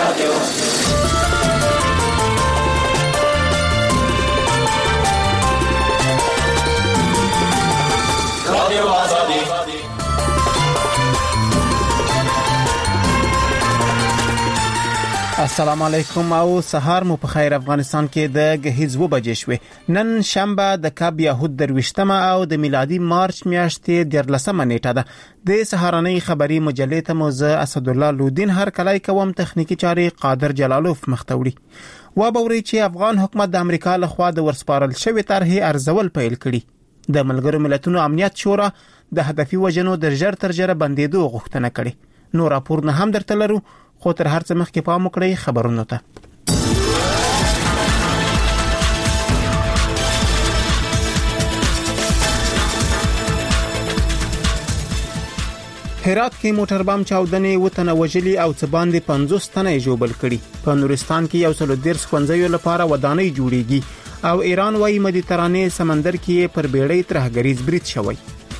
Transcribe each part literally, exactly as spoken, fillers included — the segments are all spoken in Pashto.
رادیو رادیو آزادی. السلام علیکم او سهار مو په خیر. افغانستان کې د غهیز و بجې شوې. نن شنبه د کاب یهود درويشتمه او د میلادي مارچ میاشتې دیارلسمه نیټه ده. د سهارنۍ خبری مجلې ته موزه اسد الله لودین هر کلای کوم تخنیکی چاري قادر جلالوف مختوري. و بوري چې افغان حکومت د امریکا له خوا د ورسپارل شوی طرحې ارزول پیل کړي. د ملګرو ملتونو امنیت شورا د هدفي وجنو د ژر تر ژره بندیدو غوښتنه کړې. نو راپور نه هم درته لرو، خو تر هر څه مخکې پام وکړئ خبرونو ته. هرات کې موټر بم چاودنې وتنه وجلی او څه باندې پنځوس تنه ژوبل کړي. په نورستان کې یو سل ودیرش ښوونځیو لپاره ودانۍ جوړیږي او ایران وايي مدیترانې سمندر کې پر بیړۍ ترهګریز برید شوی.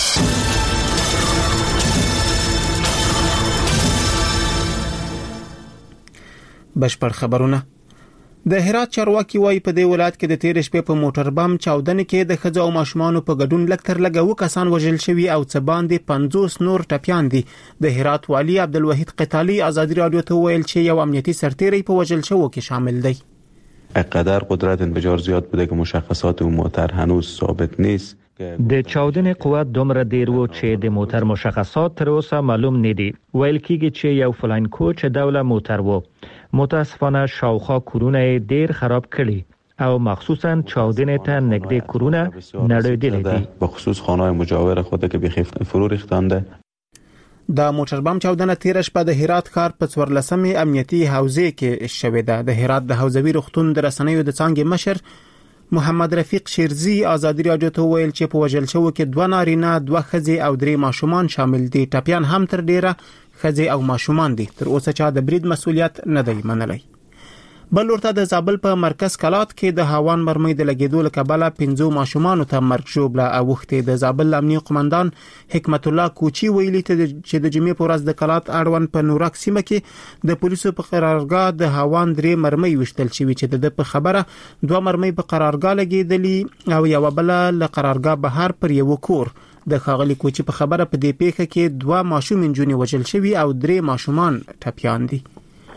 بشپړ خبرونه. د هرات چارواکي وايي په دې ولایت کې د تیر شپې په موټر بم چاودنې کې د ښځو او ماشومانو په ګډون لکتر لګو کسان وژل شوي او څه باندې پنځوس نور ټپيان دي. د هرات والی عبدالوحید قتالی ازادي رادیو ته ویل چې یو امنیتي سرتیری په وژل شوو کې شامل دی. اقدر قدرت انفجار زیاد بوده که مشخصات اون موتر هنوز ثابت نیست. د چاودنې قوت دومره ډیر و چې د موټر مشخصات تر اوسه معلوم نه دي. ویل کېږي چې یو فلاین کوچ دوله موټر و. متاسفانه شاوخوا کورونه ډیر خراب کړي او مخصوصا چاودنې ته نږدې کورونه نړیدلې دي. به خصوص خانه‌های مجاور خود که به فرو ریختانده. د موټر بم چاودنه تیر شپه د هرات ښار په څوارلسمې امنیتي حوزې کې شوې ده. د هرات د حوزوي روغتون د رسنیو د څانګې مشر محمد رفیق شیرزی ازادي رادیو ته ویل چې په وژل شوو کې دوه نارینه، دوه ښځې او درې ماشومان شامل دي. ټپيان هم تر ډیره ښځې او ماشومان دي. تر اوسه چا د برید مسولیت نه دی منلی. بل ورته د زابل په مرکز کلات کې د هاوان مرمۍ د لګیدو له کبله پنځو ماشومان ته مرګ ژوبله اوښتې. د زابل امنیي قومندان حکمت الله کوچی ویلي چې د جمعې په ورځ د کلات اړوند په نورک سیمه کې د پولیسو په قرارګاه د هاوان درې مرمۍ وشتل شوې چې د په خبره دوه مرمۍ په قرارګاه لګیدلې او یو بل له قرارګاه بهر پر یو کور. د خاغلی کوچی په خبره په دې پیښه کې دوه ماشوم انجونی وژل شوي او درې ماشومان ټپيان دي.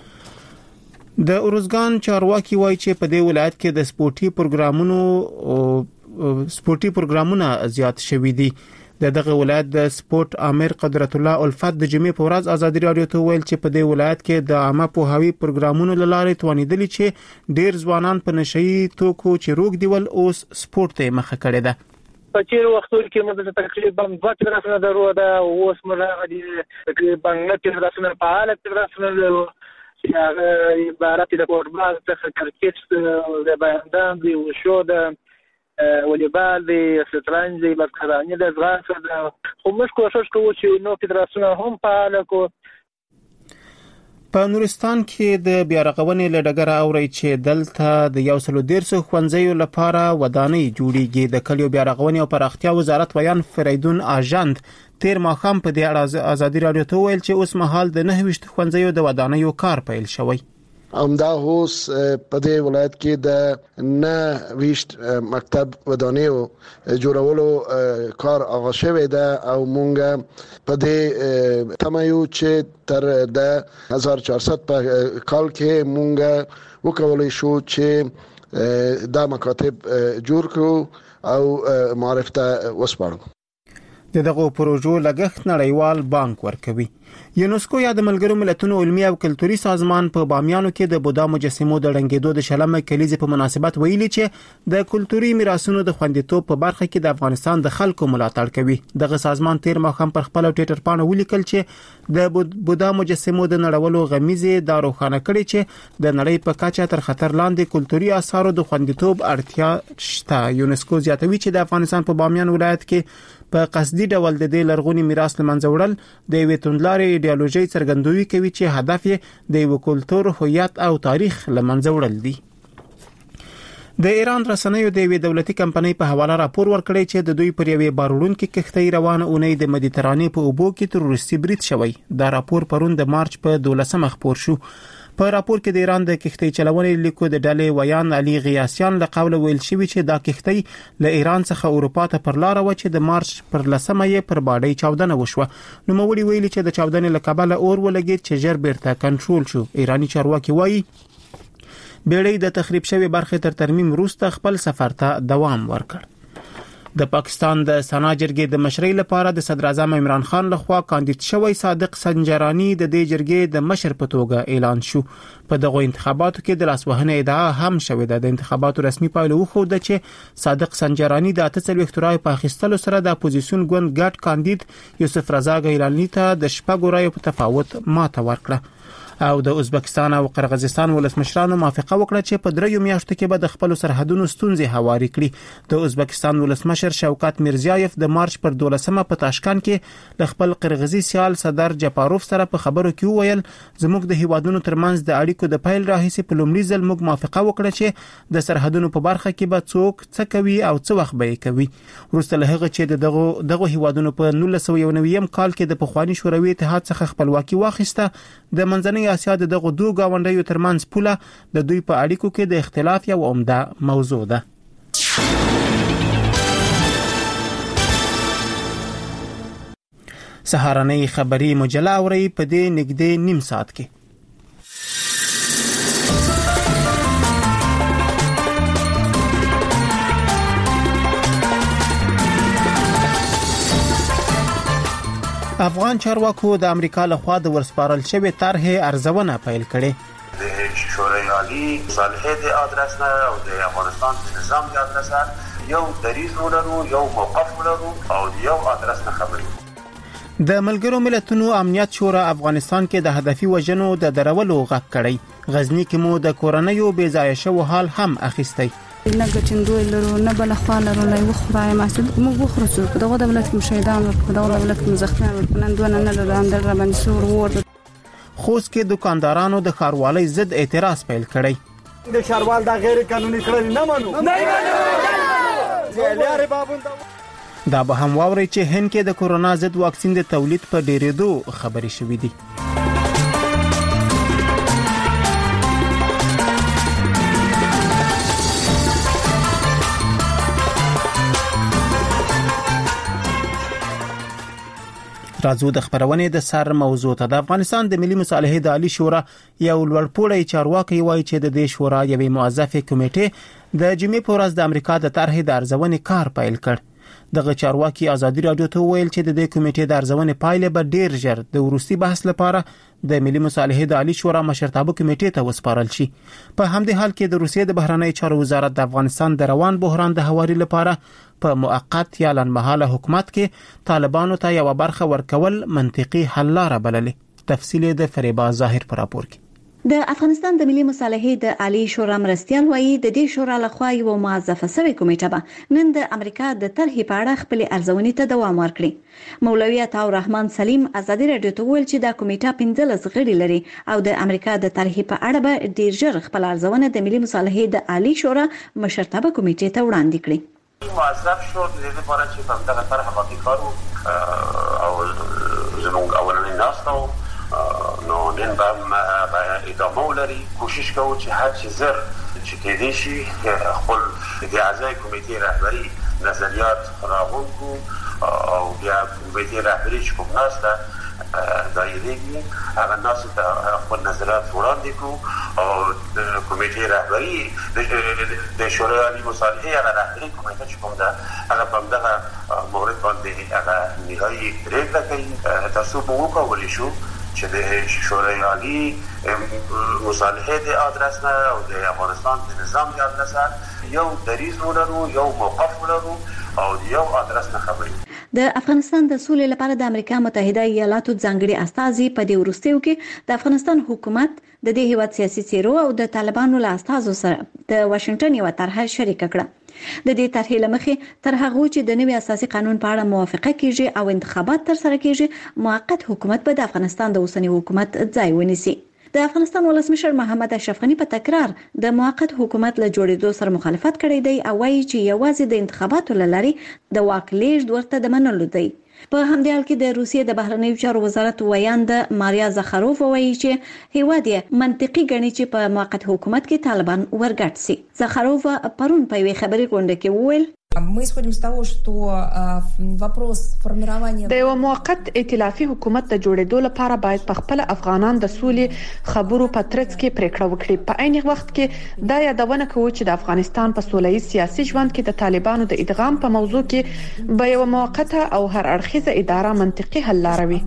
د اورزګان چارواکي وایي چې په دې ولایت کې د سپورتي پروګرامونو سپورتي پروګرامونه زیات شوي دي. د دغه ولایت د سپورت امیر قدرت الله الفت د جمعې په ورځ ازادي رادیو ته ویل چې په دې ولایت کې د عامه پوهاوي پروګرامونو لاره توانیدلی چې ډیر ځوانان په نشئی توکو چې روغ دیول اوس سپورت ته مخه کړي ده. په چیرې وختونو کې موږ تقریبا دوه تراسونه درو ده اوس موږ د تقریبا نه تراسونه په حالت تراسونه هغه عبارت د فوټبال څخه کرکټ د بیاندان دی وشو د والیبال دی شطرنج دی بسکټبال د ځغاسته د خو موږ کوشش کوو چې نو فدراسیون هم فعال کو. په نورستان کې د بیارغونې لډګر اوري چې دلته د یو سل ودیرش ښوونځیو لپاره ودانۍ جوړیږي. د کلیو بیارغونې او پراختیا وزارت ویان فریدون آژاند تیر ماښام په دې اړه ازادي رادیو ته ویل چې اوس مهال د نه ویشت ښوونځیو د ودانیو کار پیل شوی. همدا اوس په دې ولایت کې د نه ویشت مکتب ودانیو جوړولو کار آغاز شوی ده او مونږ په دې تمایو چې تر د هزار و چهارصد په کال کې مونږ وکولای شو چې دا مکاتب جوړ کړو او معرفت ته وسپارو. دغه پروژو لګښت نړیوال بانک ورکوي. یونسکو یا د ملګرو ملتونو علمي او کلتوري سازمان په بامیانو کې د بودا مجسمو د رنګېدو د شلمه کلیزې په مناسبت ویلي چې د کلتوري میراثونو د خوندیتوب په برخه کې د افغانستان د خلکو ملاتړ کوي. دغه سازمان تیر ماښام پر خپل ټویټر باندې ولیکل چې د بودا مجسمو د نړولو غمیزه دا روښانه کړي چې د نړۍ په کچه تر خطر لاندې کلتوري آثارو د خوندیتوب اړتیا شته. یونسکو زیاتوي چې د افغانستان په بامیان ولایت کې په قصدي ډول د دې لرغونی میراث لمنځه وړل د یوې توندلارې ایډیالوژي څرګندوي کوي چې هدف یې د یو کلتور، هویت او تاریخ لمنځه وړل دي. د ایران رسنیو د یوې دولتي کمپنۍ په حواله راپور ورکړی چې د دوی پر یوې باروړونکې کښتۍ روانه اونۍ د مدیترانې په اوبو کې تروریستي برید شوی. دا راپور پرون د مارچ په دولسمه خپور شو. په راپور کې د ایران د کښتۍ چلونې لیکو د ډلې ویان علي غیاسیان له قوله ویل شوی چې دا کښتۍ له ایران څخه اروپا ته پر لار و چې د مارچ پر لسمه یې پر باډۍ چاودنه وشوه. نو موري ویلي چې د چاودنې له کبله اور ولګید چې ژر بیرته کنټرول شو. ایرانی چارواکي وایي بیړۍ د تخریب شوی برخه تر ترمیم وروسته خپل سفر ته دوام ورکړ. د پاکستان د سنا جرګې د مشرۍ لپاره د صدر اعظم عمران خان لخوا کاندید شوی صادق سنجرانی د دې جرګې د مشر په توګه اعلان شو. په دغه انتخاباتو کې د لاسوهنې ادعا هم شوې ده. د انتخاباتو رسمي پایله وښوده چې صادق سنجرانی د اته څلوېښت رایو په اخیستلو سره د اپوزیسیون ګوند ګډ کاندید یوسف رضا ګیلانی ته د شپږو رایو په تفاوت ماته ورکړه. او د ازبکستان او قرغیزستان ولسمشرانو موافقه وکړه چې په دریو میاشتو کې به د خپل سرحدونو ستونزې هواري کړي. د ازبکستان ولسمشر شوکت میرزیایف د مارچ پر دولسمه په تاشکند کې د خپل قرغیزي سیال صدر جپاروف سره په خبرو کې وویل زموږ د هیوادونو ترمنځ د اړیکو د پیل راهیسې په لومړي ځل موږ موافقه وکړه چې د سرحدونو په برخه کې به څوک څه کوي او څه وخت به یې کوي. وروسته له هغه چې دغه دغه هیوادونو په نولس سوه یو نوي کال کې د پخوانی شوروي اتحاد څخه خپلواکي واخیسته، د منځنۍ اسیا د دغه دوه گاونډیو ترمنځ پوله د دوی په اړیکو کې د اختلاف یو عمده موضوع ده. سهارنۍ خبری مجله اوري په دې نږدې نیم ساعت کې. افغان چارواکو د امریکا لخوا د ورسپارل شوی طرح ارزونه پیل کړي. د شورای عالی مصالحه د ادرس نه او د افغانستان د نظام د ادرس یو دریز ولرو، یو موقف ولرو او یو ادرس نه خبري. د ملګرو ملتونو امنیت شورا افغانستان کې د هدفي وژنو د درولو غږ کړی. غزنی کې مو د کورنیو بې ځایه شو حال هم اخیستی. نه ګچندوی لرو نه بل خوا لرو لای وخورای مسعود موږ وخورسو په دغه دولت کې شهیدان ورکو، په دغه دولت کې زخمیان ورکو، نن دوه نه لرو اندر را باندې سور ور. خوست کې دکاندارانو د ښاروالۍ ضد اعتراض پیل کړی. د ښاروال د غیر قانوني کړنې نه منو نه منو جیلاره بابون. دا به هم واوري چې هند کې د کورونا ضد واکسین د تولید په ډیرېدو خبري شوې دي. راځو د خبرونې د سر موضوع ته. د افغانستان د ملي مصالحې د عالی شورا یو لوړپوړی چارواکي وایي چې د دې شورا یوې موظفه کمیټې د جمعې په ورځ د امریکا د طرح د ارزونې کار پیل کړ. دغه چارواکي ازادي رادیو ته ویل چې د دې کمیټې د ارزونې پایله به ډیر ژر د وروستي بحث لپاره د ملي مصالحې د عالی شورا مشرتابه کمیټې ته وسپارل شي. په همدې حال کې د روسیې د بهرنی چارو وزارت د افغانستان د روان بحران د هواري لپاره په موقت یا لنډمهاله حکومت کې طالبانو ته یو برخه ورکول منطقي حل لاره بللې. تفصیل د فریبا ظاهر پر راپور کې. د افغانستان د ملي مصالحې د عالی شورا مرستیال وایي د دې شورا لخوا یو موظفه سوی کمیټه به نن د امریکا د طرحې په اړه خپل ارزونې ته دوام ورکړي. مولوی عطا الرحمن سلیم ازادي رادیو ته ویل چې دا کمیټه پنځلس غړي لري او د امریکا د طرحې په اړه به ډیر ژر خپل ارزونه د ملي مصالحې د عالی شورا مشرتابه کمیټې ته وړاندې کړي. موظف شو د دې لپاره چې په دغه طرح باندې کار او زموږ اولنی ناستو نو نن به ادامه ولري. کوشش کوو چې هر څه زر چې کېدای شي خپل د اعضای کمیټې رهبری نظریات راغون کو او بیا کمیټې رهبری چې کوم ناسته دایریږي هغه ناس ته خپل نظریات وړاندې کو او د کمیټې رهبری د شورای عالی مصالحې هغه رهبری کمیټه چې کوم ده هغه په دغه مورد باندې هغه نهایي پرېکړه کوي تاسو به وکولای شو چې د شورای عالی مصالحې د ادرس نه او د افغانستان د نظام د ادرس یو دریز ولرو، یو موقف ولرو او یو ادرس نه خبري. د افغانستان د سولې لپاره د امریکا متحده ایالاتو ځانګړي استازي په دې وروستیو کې د افغانستان حکومت د دې هیواد سیاسي څیرو او د طالبانو له استازو سره د واشنگټن یو طرحه شریک کړه. د دې طرحې لمخې تر هغه چې د نوي اساسي قانون په اړه موافقه کیږي او انتخابات تر سره کیږي، موقت حکومت به د افغانستان د اوسنی حکومت ځای ونیسي. د افغانستان ولسمشر محمد اشرف غنی په تکرار د موقت حکومت له جوړېدو سره مخالفت کړی دی او وايي چې یوازې د انتخاباتو لارې د واک لیږد ورته د منلو دی. په همدې حال کې د روسیې د بهرنیو چارو وزارت ویاند ماریا زخاروف وایي چې هیواد یې منطقي ګڼي چې په موقت حکومت کې طالبان ورګډ سي. زخاروف پرون په یوې خبري غونډه کې وویل Мы исходим с того, что вопрос формирования د یو موقت ائتلافي حکومت د جوړېدو لپاره باید په خپل افغانان د سولې خبرو په ترڅ کې پریکړه وکړي. په عین وخت کې دا یادونه کوي چې د افغانستان په سولهییز سیاسي ژوند کې د طالبانو د ادغام په موضوع کې به یو موقته او هر اړخیزه اداره منطقي حل لاري.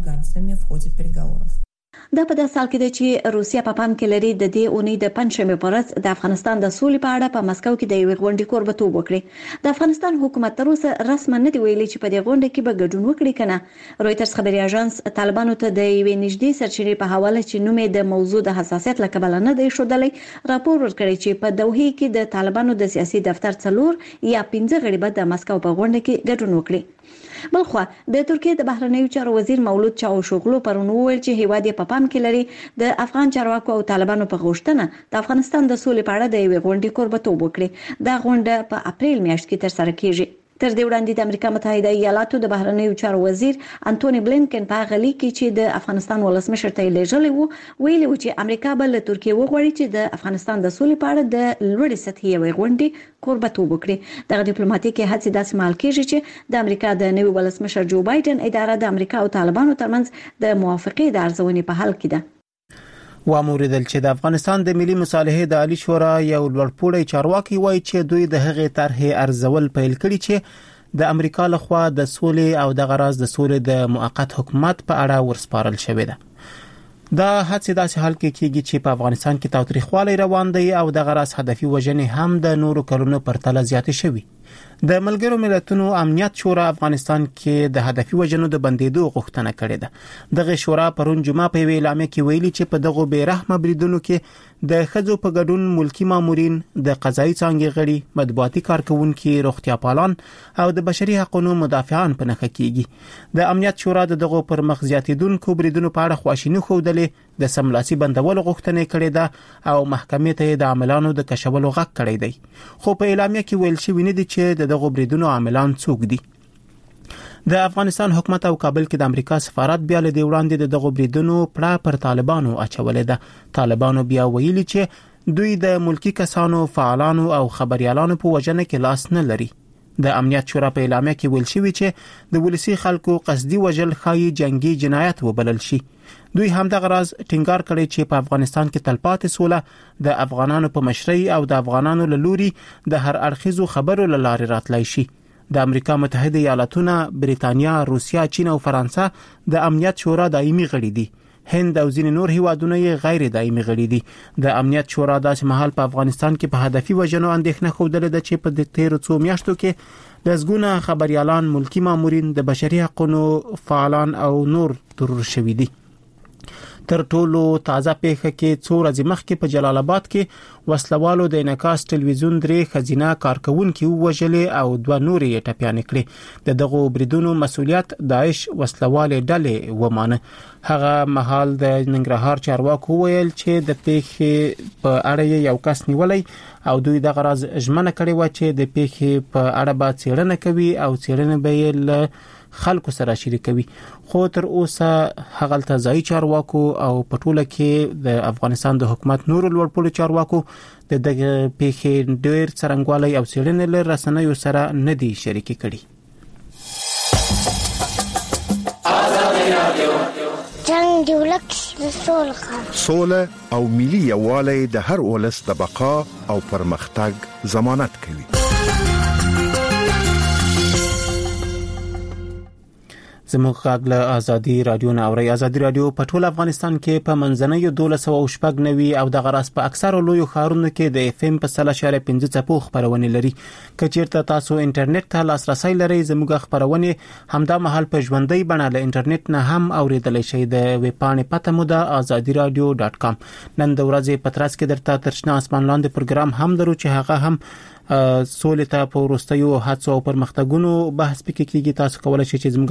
دا په داسې حال کې ده چې روسیا په پام کې لري د دې اونۍ د پنځشنبه په ورځ د افغانستان د سولې په اړه په مسکو کې د یوې غونډې کوربتوب وکړي. د افغانستان حکومت تر اوسه رسماً نه دی ویلي چې په دې غونډه کې به ګډون وکړي کنه. رويټرز خبري اژانس طالبانو ته د یوې نږدې سرچینې په حواله چې نوم یې د موضوع د حساسیت له کبله نه دی ښودلی راپور ورکړی چې په دوحه کې د طالبانو د سیاسي دفتر څلور یا پنځه غړي به د مسکو په غونډه کې ګډون وکړي. بلخوا د ترکیه د بهرنیو چارو وزیر مولود چاوشوغلو پرون وویل چې هیواد یې په پام کې لري د افغان چارواکو او طالبانو په غوښتنه د افغانستان د سولې په اړه د یوې غونډې کوربتوب وکړي. دا غونډه په اپریل میاشت کې ترسره کیږي. تر دې وړاندې د امریکا متحده ایالاتو د بهرنیو چارو وزیر انټونی بلینکن په غلي کې چې د افغانستان ولسمشر ته لېږلی وو ویلي و چې امریکا به له ترکیه وغواړي چې د افغانستان د سولې په اړه د لوړې سطحې یوې غونډې کوربتوب وکړي. دغه ډیپلوماټیکي هڅې داسې مهال کېږي چې د امریکا د نوي ولسمشر جو بایدن اداره د امریکا او طالبانو ترمنځ د موافقې د ارزونې په حال کې ده. واموریدل چې د افغانستان د ملي مصالحې د عالی شورا یو لوړپوړی چارواکي وایي چې دوی د هغې طرحې ارزول پیل کړي چې د امریکا لخوا د سولې او د غراز د سولې د موقت حکومت په اړه ورسپارل شوې ده. دا هڅه داسې حال کې کېږي چې په افغانستان کې تاوتریخوالی روان دی او د غراز هدفي وژنې هم د نورو کلونو پر تله زیاتې شوي. د ملګرو ملتونو امنیت شورا افغانستان کې د هدفي وژنو د بندیدو غوښتنه کړې ده. دغه شورا پرون جمعه په یوې اعلامیه کې ویلي چې په دغه بیرحمه بریدونو کې د ښځو په ګډون ملکی مامورین، د قضایي څانګې غړي، مطبوعاتي کارکونکي، روغتیا پالان او د بشري حقوقو مدافعان په نښه کیږي. د امنیت شورا د دغه پر مخ زیاتیدونکو بریدونو په اړه خواشیني ښودلې، د سملاسي بندولو غوښتنه کړې ده او محکمې ته د عاملانو د کشولو غږ کړی دی. خو په اعلامیه کې ویل شوی نه دی چې د دغه بریدونو عاملان څوک دي. د افغانستان حکومت او کابل کې د امریکا سفارت بیا له دې وړاندې د دغه بریدونو پړه پر طالبانو اچولې ده. طالبانو بیا ویلي چې دوی د ملکی کسانو، فعالانو او خبريالانو په وژنه کې لاس نه لري. د امنیت شورا په اعلامیه کې ویل شوی چې د ولسی خلکو قصدي وژل خایي جنگي جنایت وبلل شي. دوی هم د غراز ټینګار کړي چې په افغانستان کې تلپاتې سوله د افغانانو په مشرۍ او د افغانانو له لوري د هر اړخیزو خبرو له لارې راتلای شي. د امریکا متحده ایالاتونه، بریتانیا، روسیا، چین او فرانسه د امنیت شورا دایمي غړي دي. هند او ځینې نور هیوادونه یې غیر دایمي غړي دي. د امنیت شورا داسې مهال په افغانستان کې په هدفي وژنو اندېښنه ښودلې ده چې په تیرو څو میاشتو کې لسګونه خبريالان، ملکی مامورین، د بشري حقوقو فعالان او نور ترور شوي دي. تر ټولو تازه پیښه کې څو ورځې مخکې په جلال آباد کې وسلوالو د انعکاس ټلویزیون درې خزینه کارکونکي وژلې او دوه نور یې ټپيانې کړې. د دغه بریدونو مسؤلیت داعش وسلوالې ډلې ومانه. هغه مهال د ننګرهار چارواکو ویل چې د پیښې په اړه یو کس نیولې او دوی د غراز ژمنه کړې و چې د پیښې په اړه به څېړنه کوي او څېړنه به یې له خلکو سره شریکوي. خو تر اوسه هغه ځای چارواکو او پټوله کې د افغانستان د حکومت نور لوړپوړو چارواکو د دغه پیښې ډېر څرنګوالی او څېړنې له رسنیو سره نه دي شریکي کړي. جنگ دی ولک سوله سوله او ملي یووالی د هر ولس د بقا او پرمختګ ضمانت کوي. زموږ غږ له ازادي رادیو نه اوري. ازادي رادیو په ټول افغانستان کې په منځنۍ دولس او شپږ نوي او د غراس په اکثر لویو ښارونو کې د اف ام په سل اشاریه پنځه څپو خبرونه لري. کچیرته تاسو انټرنیټ ته لاسرسي لرئ، زموږ خبرونه همدا مهال په ژوندۍ بڼه له انټرنیټ نه هم اوریدل شي. د ویب پاڼې پته مو ده ازادي رادیو ډاټ کام. نن د ورځې په ترڅ کې درته ترشنا اسمان لاندې پروګرام هم درو چې هغه هم سولې ته په ورستیو هڅو او پرمختګونو بحث پکې کیږي. تاسو کولای شئ چې زموږ خبرونه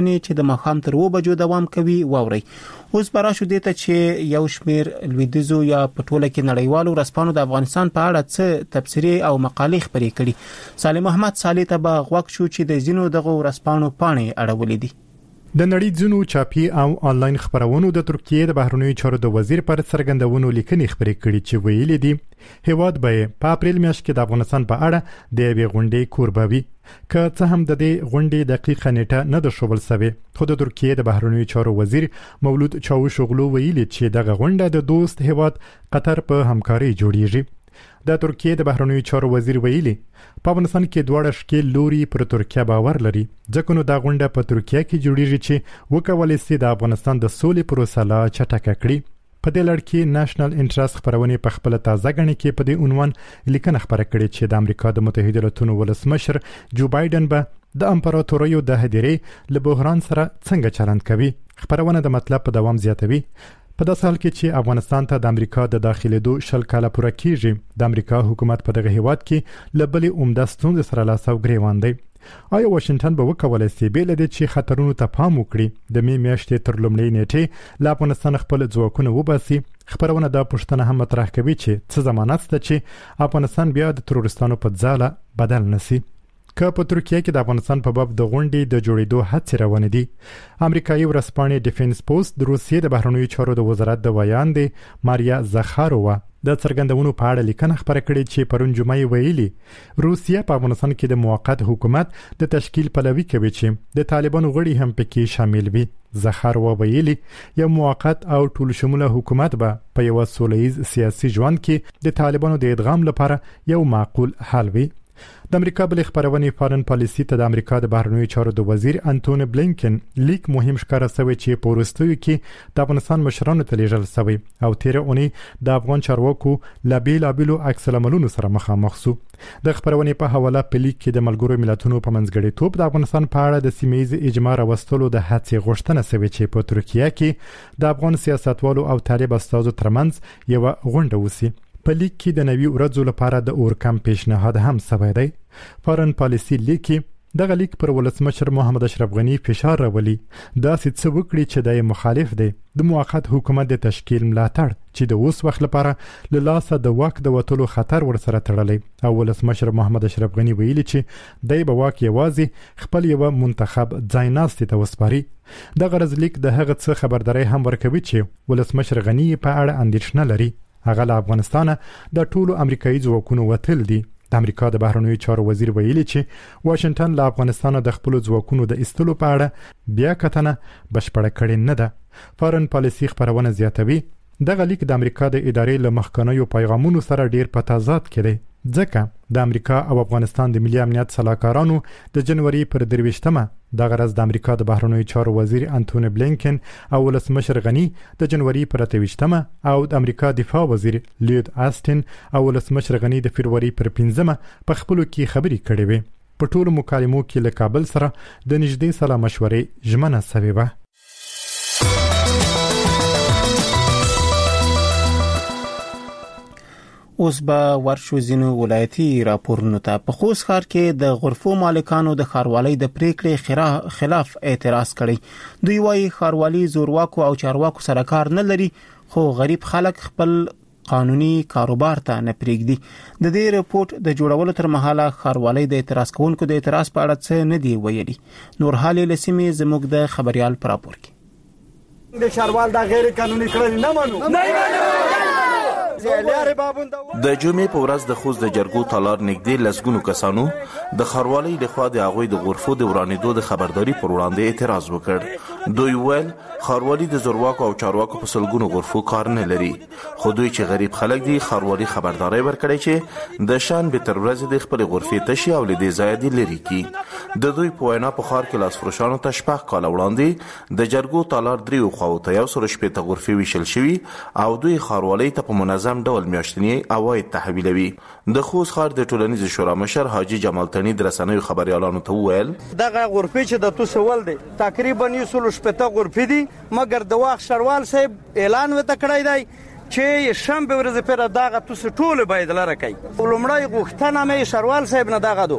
خبرونه چې د مخام تر و بجو دوام کوي واوري. اوس براشو دې ته چې یو شمیر لویدیزو یا پټوله کې نړیوالو رسپانو د افغانستان په اړه څه تبصرې او مقالې خبرې کړي. سالم محمد صالح ته به غوښ شو چې د زینو دغه رسپانو پاڼې اړولې دي. د نړۍ ځینو چاپی او انلاین خبرونو د ترکیه د بهرنیو چارو د وزیر پر څرګندونو لیکنې خبرې کړي چې ویلي دي هیواد به په اپریل میاشت کې د افغانستان په اړه د یوې غونډې کوربه وي. که څه هم د دې غونډې دقیقه نیټه نه ده ښودل شوې، خو د ترکیه د بهرنیو چارو وزیر مولود چاوشوغلو ویلي چې دغه غونډه د دوست هیواد قطر په همکاري جوړیږي. د ترکیه د بهرنیو چارو وزیر ویلي په افغانستان کې دواړه شکل لوري پر ترکیه باور لري، ځکه نو دا غونډه په ترکیه کې جوړیږي چې وکولای شي د افغانستان د سولې پروسه لا چټکه کړي. په دې لړ کې نېشنل انټرست خبرونه په خپل تازه غني کې په دې عنوان لیکنه خبره کړې چې د امریکا د متحده ایالاتونو ولسمشر جو بایدن به د امپراتوریو د هدیرې له بحران سره څنګه چلند کوي. خبرونه د مطلب په دوام زیاتوي. په داسې حال کې چې افغانستان ته د امریکا د داخليدو شل کاله پوره کیږي، د امریکا حکومت په دغه هیواد کې لبلې عمده ستونزې سره لاس او ګریوان دی. آیا واشنگټن به وکولای شي بیل د چې خطرونو ته پام وکړي د می میاشتې تر لومړۍ نیټې له افغانستان خپل ځواکونه وباسي؟ خبرونه دا پوښتنه هم مطرح کوي چې څه ضمانت شته چې افغانستان بیا د تروریستانو په ځاله بدل نشي. که په ترکیه کې د افغانستان په باب د غونډې د جوړېدو هڅې روانې دي، امریکایي ورځپاڼې ډیفنس پوسټ د روسیې د بهرنیو چارو د وزارت د ویاندې ماریا زخارووا د څرګندونو په اړه لیکنه خبره کړې چې پرون جمعې ویلي روسیه په افغانستان کې د موقت حکومت د تشکیل پلوي کوي چې د طالبانو غړي هم پکې شامل وي. زخارووا ویلي یو موقت او ټول شموله حکومت به په یو سولهییز سیاسي ژوند کې د طالبانو د ادغام لپاره یو معقول حل وي. د امریکا بل خبرونه فارن پالیسی ته د امریکا د بهرنیو چارو د وزیر انټونی بلینکن لیک مهم ښکاره شوی چې په وروستیو کې د افغانستان مشرانو ته لیږل شوی او تیر اونۍ د افغان چارواکو له بیلابیلو عکس العملونو سره مخامخ شو. د خبرونه په حواله په لیک کې د ملګرو ملتونو په منځګړیتوب د افغانستان په اړه د سیمه‌ییز اجماع راوستلو د هڅې غوښتنه شوې چې په ترکیه کې د افغان سیاستوالو او طالب استازو ترمنځ یو غونډه وسی. په لیک کې د نوي ورځو لپاره د اورکم پیشنهاد هم شوی دی. فارن پالیسی لیکي دغه لیک پر ولسمشر محمد اشرف غنی فشار راولي داسې څه وکړي چې د مخالف دی د موقت حکومت د تشکیل ملاتړ چې د اوس وخت لپاره له لاسه د واک د وټولو خطر ورسره تړلی او ولسمشر محمد اشرف غنی ویلي چې دای به واک یوازې خپل یو منتخب ځایناستي ته وسپاري. د غرض لیک د هغه څه خبرداري هم ورکوي چې ولسمشر غنی په اړه اندېښنه لري. هغه له افغانستانه د ټولو امریکایي ځواکونو وتل دي. د امریکا د بهرنیو چارو وزیر ویلي چې واشنگټن له افغانستانه د خپل ځواکونو د ایستلو په اړه بیا کتنه بشپړه کړې نه ده. فارن پالیسی خبرونه زیاتوي دغه لیک د امریکا د ادارې له مخکنیو پیغامونو سره ډیر په تضاد کې دی، ځکه د امریکا او افغانستان د ملي امنیت صلاحکارانو د جنوري پر درویشتمه د غرض د امریکا د بهرنیو چارو وزیر انټونی بلینکن او ولسمشر غنی د جنوري پر اتویشتمه او د امریکا دفاع وزیر لیود آستن او ولسمشر غنی د فروری پر پنځمه په خپلو کې خبرې کړې وې. په ټولو مکالمو کې له کابل سره د نږدې سلا مشورې ژمنه شوې وه. اوس به ورشو ځینو ولایتي راپورونو ته. په خوست ښار کې د غرفو مالکانو د ښاروالۍ د پریکړې خلاف اعتراض کړی. دوی وايي ښاروالي زورواکو او چارواکو سره کار نه لري، خو غریب خلک خپل قانوني کاروبار ته نه پریږدي. د دې رپورت د جوړولو تر مهاله ښاروالۍ د اعتراض کوونکو د اعتراض په اړه څه نه دی ویلي. نور حالې لسیمې زموږ د خبريال پر راپور کې. د ښاروال د غیر قانوني کړل نه منو نه منو. د جمعې په ورځ د خوست د جرګو تالار نږدې لسګونو کسانو د ښاروالۍ لخوا د هغوی د غرفو د ورانېدو د خبرداري پر وړاندې اعتراض وکړ. دوی ویل ښاروالي د زورواکو او چارواکو په سلګونو غرفو کار نه لري، خو دوی چې غریب خلک دي ښاروالي خبرداري ورکړي چې د شان به تر ورځې د خپل غرفې تشي او له دې ځایه دي لري کی. د دوی په وینا په ښار کې لاسفروشانو ته شپږ کاله وړاندې د جرګو تالار دریو خواو ته یو سل شپېته غرفې ویشل شوي او دوی ښاروالۍ ته په منظم ډول میاشتنی عواید تحویلوي. د خوست ښار د ټولنیز شورا مشر حاجی جمال تنی د رسنیو خبريالانو ته وویل دغه غرفې چې د توسول دي تقریبا یو سل شپېته غرفې دي، مګر د واخ شروال صاحب اعلان وته کړی دی چې شنبه ورځ پر دغه توس ټول باید لره کوي. ولومړی غوښتنه مې شروال صاحب نه دغه دو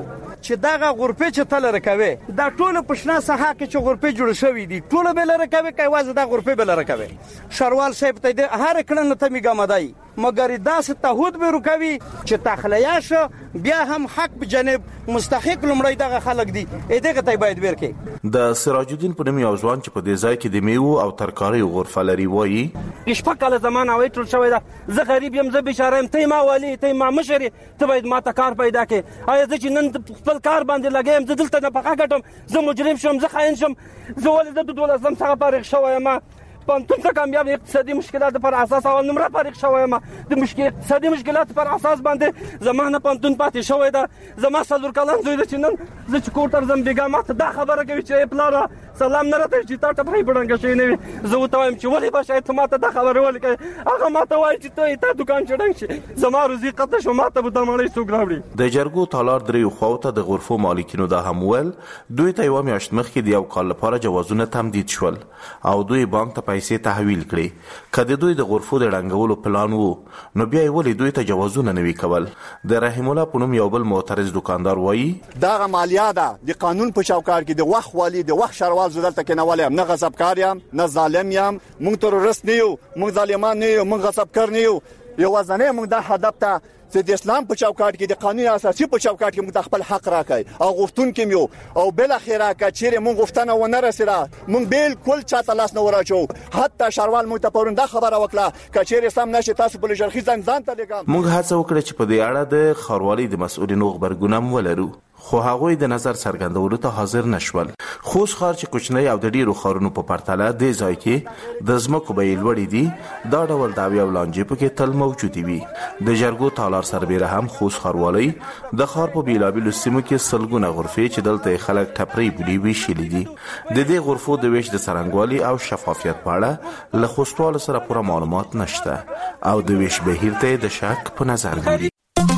چې دغه غرفې چې تل رکوي دا ټول په شنه ساحه کې چې غرفې جوړ شوې دي ټول به لره کوي کوي واز دا غرفې به لره کوي شروال صاحب ته د هر کړه ته میګه مدای مګر دا ستهود به رکوي چې تخلیه شو بیا هم حق به جنب مستحق لمړی دغه خلک دي دغه ته باید ورکې د سراج الدین په نوم یو ځوان چې په دې ځای کې د میوه او ترکاري غرفه لري وایي شپږ کاله زمانه وای ټول شوی دا زه غریب یم زه بشاره یم ته ما والی ته ما مشري ته باید ما ته کار پیدا کړي آیا زه چې نن خپل کار باندې لګیم زه دلته نه پخا کټم زه مجرم شوم زه خاين شوم زه ولې د دولسم څخه فارغ شوم ما پانتون ته کامیاب اقتصادي مشکلات پر اساس اول نمره فارغ شوم د مشکل اقتصادي مشکلات پر اساس باندې زمانه پانتون پاتې شوی دا زما څلور کلن زوی د چنن زه چې کوټر زم بیګا ماته دا خبره کوي چې پلار سلام نه راته چې تا ته پای بډنګ شي نه زه وته وایم چې ولې به شاید ماته دا خبره ولې هغه ماته وایي چې ته تا دکان چډنګ شي زما روزي قطه شو ماته به دمړې سوګ راوړي د جرګو تالار درې خواته د غرفو مالکینو د همول دوی ته یو میاشت مخکې د یو کال لپاره جوازونه تمدید شول او دوی بانک ته پیسې تحویل کړي کله دوی د غرفو د ډنګولو پلان وو نو بیا ولې دوی ته جوازونه نوي کول د رحیم الله پونم یو بل معترض دکاندار وایي دا مالیه ده د قانون په چوکاټ کې د وخت والی د وخت شروال زدلته کې نه ولیم نه غصبکار یم نه ظالم یم مونږ ترورست نه یو مونږ ظالمان نه یو مونږ غصبکار نه یو یو ځنه مونږ د هدف ته چې د اسلام په چوکاټ کې د قانون اساسي په چوکاټ کې موږ خپل حق راکړي او غوښتون کې یو او بل اخیره کچېره موږ غوښتنه ونه رسیده موږ بالکل چاته لاس نه وراچو حتی شروال موږ ته پرونده خبره وکړه کچېره سم نشي تاسو په لږرخي ځان ځان ته لګم موږ هڅه وکړه چې په دې اړه د خاروالۍ د مسؤلینو خبرګونم ولرو خو هغوی د نظر څرګندولو ته حاضر نشول خوست ښار چې کوچنی او د ډیرو ښارونو په پرتله د ځای کې د ځمکو بیې لوړې دي دا ډول دعوې او لانجې پکې تل موجودې وي د جرګو تالار سربیره هم خوست ښاروالۍ د ښار په بیلابیلو سیمو کې سلګونه غرفې چې دلته خلک ټپرې بولي ویشلې دي د دې غرفو د ویش د څرنګوالي او شفافیت په اړه له خوستوالو سره پوره معلومات نشته او د ویش بهیر ته د شک په نظر ګوري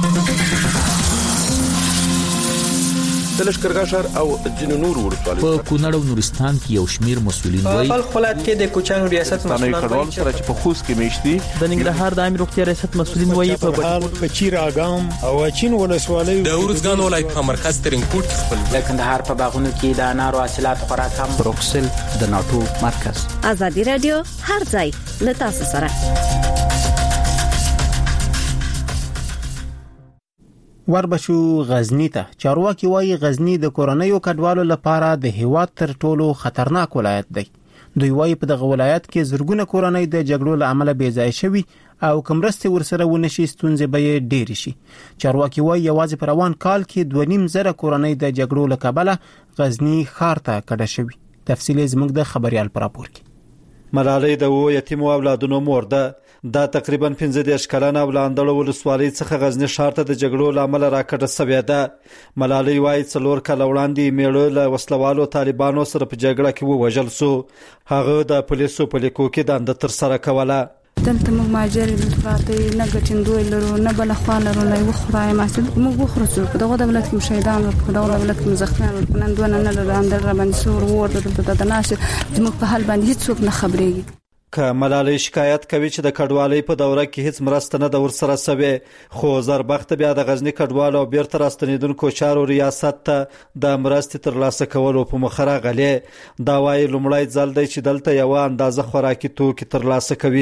د لښکرګاه ښار او ځینو نورو ولسوالیو په کونړ او نورستان کې یو شمیر مسؤلین وایي په خپل کې د کوچانو ریاست مسؤلین وایي چې په خوست کې میشتي د ننګرهار د عامه روغتیا ریاست مسؤلین وایي په بهار په چیر اګام او چین ولسوالیو د اورزګان ولایت په مرکز ترنګوټ خپل د کندهار په باغونو کې د انارو حاصلات خوراک هم بروکسل د ناتو مرکز ازادي رادیو هر ځای له تاسو سره وربشو غزنی ته چارواکي وایي غزنی د کورونیو کډوالو لپاره د هیواد تر ټولو خطرناک ولایت دی دوی وایي په دغه ولایت کې زرګونه کورنۍ د جګړو له امله بې ځای شوي او کمرستې ورسره ونشي ستونزې به یې ډېرې شي چارواکي وایي یوازې په روان کال کې دوه نیم زره کورنۍ د جګړو له کبله غزنی ښار ته کډه شوي تفصیل زموږ د خبريال پر راپور کې ملالۍ د و یتیمو اولادونو مور ده دا تقریبا پنځه دیرش کلنه ولاندړو ولسوالۍ څخه غزنی ښار ته د جګړو له امله راکټه سوې ده ملالۍ وایي څلور کاله وړاندې میړه له وسلوالو طالبانو سره په جګړه کې ووژل سو هغه د پولیسو په لیکو کې دنده ترسره کوله دلته موږ ماجر پراته نه ګټندوی لرو نه بل خوا لرو نه و خدای ماسه موږ وخرسو په دغه دولت کې شهیدان ورکړو په دغه دولت کې مزخرفان ورکړو نن دوه نه لرو اندر را باندې سور ورته د ناش موږ په حال باندې هیڅوک نه خبرېږي که ملالۍ شکایت کوي چې د کډوالۍ په دوره کې هیڅ مرسته نه د ورسره سوې خو زربخت بیا د غزنی کډوالو او بیرته راستنیدونکو چارو ریاست ته د مرستې ترلاسه کولو په مخه راغلی دا وایي لومړی ځل دی چې دلته یوه اندازه خوراکي توکي ترلاسه کوي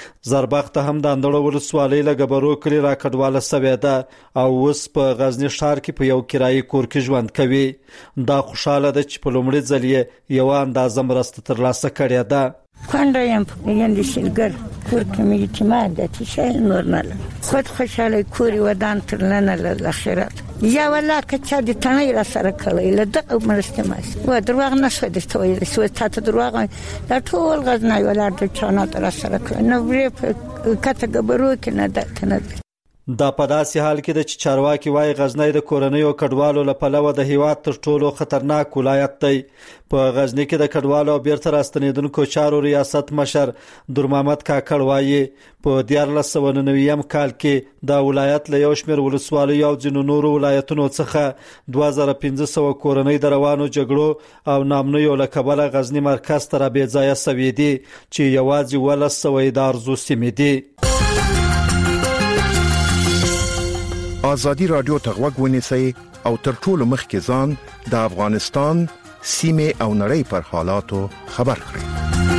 زربخت هم د اندړو ولسوالۍ له ګبرو کلي را کډواله سوې ده او اوس په غزنی ښار کې په یو کرایي کور کې ژوند کوي دا خوشاله ده چې په لومړي ځل یې یوه اندازه مرسته ترلاسه کړې ده کنده یم یعنی شلګر کور کې می اعتماد د تشل نور نه خود خوشاله کوري ودان تر لنه ل اخرت یا ولا کچا د تنه را سره کړی له دغه مرسته ماس و دروغ نشه د تویل سو ته دروغ دا ټول غزنای ولر د چانه تر سره کړی نو وی کته ګبرو کې نه ده کنه دا په داسې حال کې د چې چارواکي وایي غزنی د کورنیو کډوالو له پلوه د هیواد تر ټولو خطرناک ولایت دی په غزنی کې د کډوالو او بیرته راستنیدونکو چارو ریاست مشر در محمد کاکړ وایي په دیارلس سوه نوي کال کې دا ولایت له یو شمېر ولسوالیو او ځینو نورو ولایتونو څخه دوه زره پنځه سوه کورنۍ د روانو جګړو او نامنیو له کبله غزنی مرکز ته را بې ځایه سوي دي چې یوازې اوولس سوه یې د ارزو سیمې دي آزادی رادیو ته غوږ ونیسئ او تر ټولو مخکې ځان د افغانستان سیمه او نړۍ پر حالاتو خبر کړي.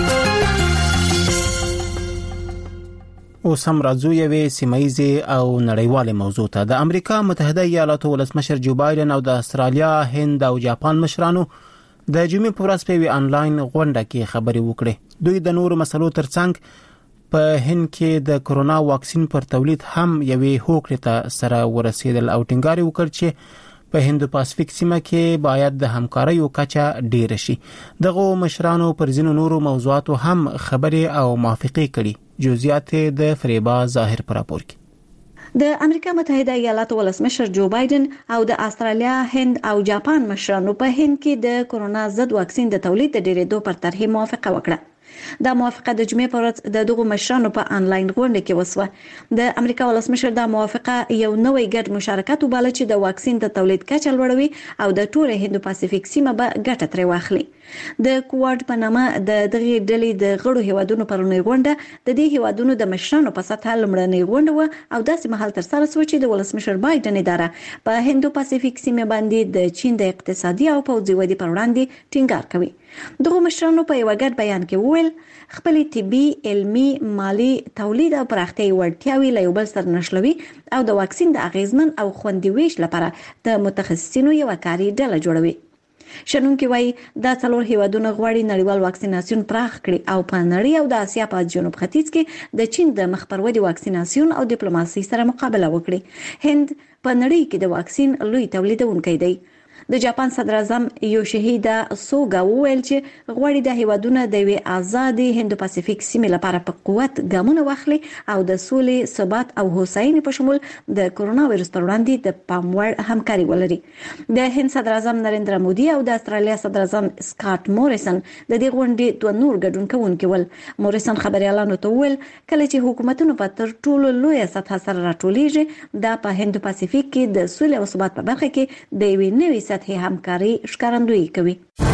اوس هم راځو یوې سیمایي او نړیواله موضوع ته. د امریکا متحده ایالاتو ولسمشر جو بایدن او د استرالیا، هند او جاپان مشرانو د جمعې په ورځ په انلاین غونډه کې خبرې وکړې. دوی د نورو مسلو ترڅنګ په هند کې د کرونا واکسین پر تولید هم یوې هوکړې ته سره ورسېدل او ټینګار وکړ چې په هند پاسفیک سیمه کې باید د همکارۍ کچه ډیر شي. دغه مشرانو پر ځینو نورو موضوعاتو هم خبرې او موافقه کړي. جزئیات د فریبا ظاهر پر راپور کې. د امریکا متحده ایالاتو ولسمشر جو بایدن او د استرالیا، هند او جاپان مشرانو په هند کې د کرونا ضد واکسین د تولید د ډیرېدو پر طرحې موافقه وکړه. دا موافقه د جمعې پر ورځ د دغو مشرانو په انلاین غونډه کې وسوه. د امریکا ولسمشر دا موافقه یو نوې ګډ مشارکت وباله چې د واکسین د تولید کچه لوړوي او د ټول هند پاسفیک سیمه به ګټه ترې واخلي. د کواد په نامه د دغه ډلې د غړو هیوادونو پرونی غونډه د دې هیوادونو د مشرانو په سطح لمړنۍ غونډه و او داسې مهال تر سره شو چې د ولسمشر بایدن اداره په هند پاسفیک سیمه باندې د چین د اقتصادي او پوځي ودې پر وړاندې ټینګار کوي. دغه مشرانو په یو ګډ بیان کې وویل خپل طبي، علمي، مالی، تولید او پراختیايي وړتیاوې له یو بل سره نښلوي او د واکسین د اغیزمن او خوندي ویش لپاره د متخصصینو یو کاري ډله جوړوي. شنونکي وایي دا څلور هیوادونه غواړي نړیوال واکسیناسیون پراخ کړي او په نړۍ او د اسیا په جنوب ختیځ کې د چین د مخ پر ودې واکسیناسیون او ډیپلوماسي سره مقابله وکړي. هند په نړۍ کې د واکسین لوی تولیدونکی دی. د جاپان صدر اعظم یوشیهیدا سوګا وویل چې غواړي د هیوادونو د وی آزادي هند پاسفیک سیمه لپاره په قوت ګامونه واخلي او د سولې، ثبات او هوساینې په شمول د کرونا وایرس پر وړاندې د پام وړ همکاري ولري. د هند صدر اعظم نریندرا مودي او د استرالیا صدر اعظم سکاټ موریسن د دې غونډې دوه نور ګډون کوونکي ول. موریسن خبريالانو ته وویل کله چې حکومتونو په تر ټولو لوی سطح سره راټولېږي دا په هند پاسفیک کې د سولې او ثبات په برخه کې د یوې نوې سطحې همکاري ښکارندویي کوي.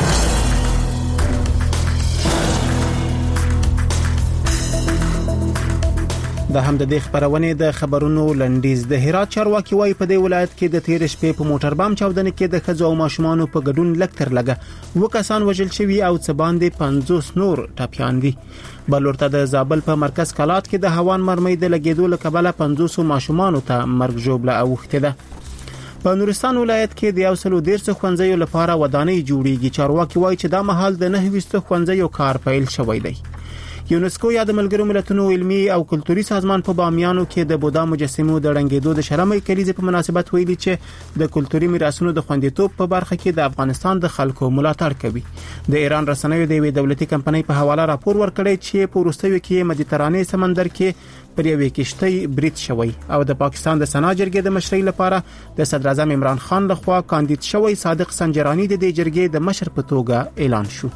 د هم د دې خبرونه د خبرونو لنډیز. د هرات چارواکي وايي په دې ولایت کې د تیر شپې په موټر بام چاودنه کې د خځو او ماشومان په ګډون لکتر لګه وکسان وژل شوی او څه باندې پنځوس نور ټاپیان دي. بلورته د زابل په مرکز کلات کې د هوان مرمۍ د لګیدو لکبله پنځوس ماشومان ته مرګ جوړه اوخته ده. په نورستان ولایت کې د یو سلو ډیر څه خوندزیو لپاره ودانۍ جوړیږي. چارواکي وایي چې دا مهال د نه ویستو خوندزیو کار پیل شوی دی. یونسکو یا د ملګرو ملتونو علمي او کلتوري سازمان په بامیانو کې د بودا مجسمو د رنګېدو د شرمې کلیزې په مناسبت ویلي چې د کلتوري میراثونو د خوندیتوب په برخه کې د افغانستان د خلکو ملاتړ کوي. د ایران رسنیو د یوې دولتي کمپنۍ په حواله راپور ورکړی چې په وروستیو کې مدیترانې سمندر کې پر یوې کشتۍ برید شوی او د پاکستان د سنا جرګې د مشرۍ لپاره د صدر اعظم عمران خان لخوا کاندید شوی صادق سنجرانی د دې جرګې د مشر په توګه اعلان شو.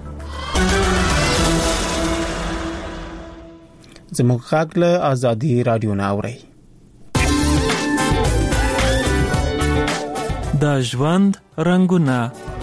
زموږ غږ له آزادي رادیو نه اوري. د ژوند رنگونه.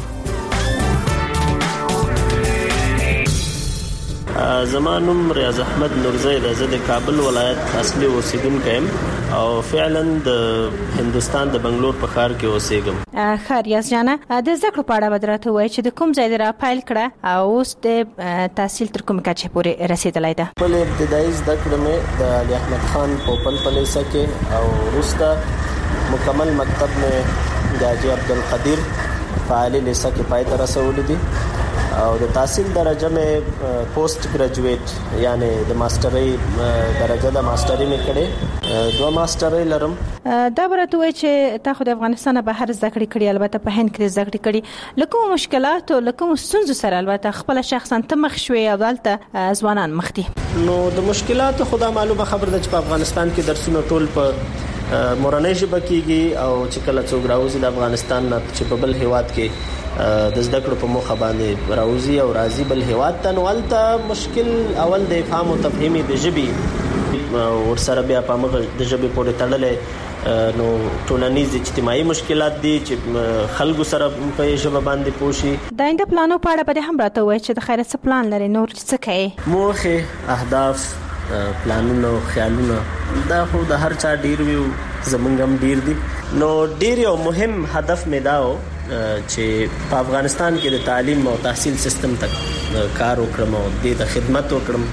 زمانم ریاض احمد نورزی د زده کابل ولایت اصلي اوسیدونکی یم او فعلا د هندستان د بنگلور په ښار کې اوسېږم. ښه ریاض جانه د زده کړو په اړه بدراته وایي چې د کوم ځای را پایل کړه او اوس د تحصیل تر کومه کچه پورې رسیدلای ده؟ خپل ابتدایي زده کړې مې د علي احمد خان پوپل په لیسه کې او وروسته مکمل مکتب مې د حاجي عبدالقدیر په عالي لیسه کې پای ته رسولې دي او د تحصیل درجه مې پوسټ ګریجویټ یعنی د ماسترۍ درجه د ماسترۍ مې کړې، دوه ماسترۍ لرم. دا برته وایي چې تاسو د افغانستان بهر زده کړې کړې، البته په هند کې زده کړې کړې، لکه مشکلات او لکه ستونزو سره البته خپل شخصا ته مخ شوي او دلته ځوانان مخ دي. نو د مشکلات خدا معلومه خبر ده چې په افغانستان کې درسونه ټول په مورنۍ ژبه کېږي او چې کله څوک راوځي د افغانستان نه چې په بل هیواد کې د زده کړو په موخه باندې راوځي او راځي بل هیواد ته، نو هلته مشکل اول د افهام او تفهیمي د ژبې ورسره بیا په هغه د ژبې پورې تړلې نو ټولنیز اجتماعي مشکلات دي چې خلکو سره په ژبه باندې پوه شي. د آینده پلانو په اړه به هم راته وایي چې د خیر څه پلان لري، نور څه کوي؟ موخې، اهداف، پلانونه او خیالونه دا خو د هر چا ډیر وي، زمونږ هم ډیر دي. نو ډیر یو مهم هدف مې داو چې په افغانستان کې د تعلیم او تحصیل سیستم ته کار وکړم او د خدمت وکړم.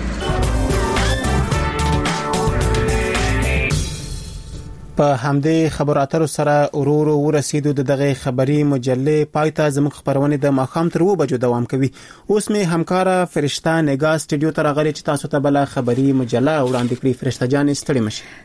په همدې خبرو اترو سره ورورو ورسېدو د دغه خبري مجلې پایته زموږ خبرونه د ماخام تر و بجو دوام کوي. اوس مې همکارا فرشته نگاه سټډیو ته راغلي چې تاسو ته بل خبري مجله وړاندې کړي. فرشته جان ستړي مشه.